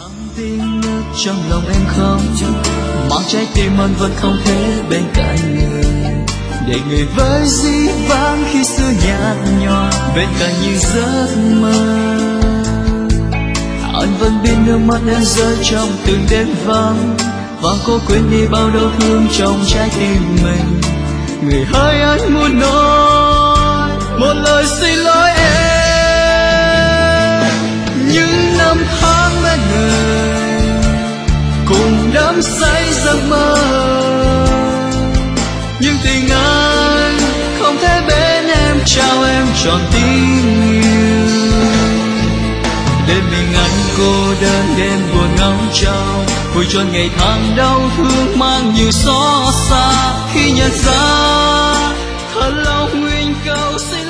thăng tiếng nước trong lòng em không mang trái tim anh vẫn không thể bên cạnh người để người với dĩ vãng khi xưa nhạt nhòa bên cạnh những giấc mơ. Anh vẫn biết nước mắt em rơi trong từng đêm vắng và cố quên đi bao đau thương trong trái tim mình. Người hỡi anh muốn nói một lời xin lỗi em. Những năm tháng bên người cùng đắm say giấc mơ, nhưng tình anh không thể bên em trao em trọn tình yêu. Đêm mình anh cô đơn, đêm buồn ngóng trông vui tròn ngày tháng đau thương mang nhiều xót xa khi nhận ra thật lòng nguyện cầu xin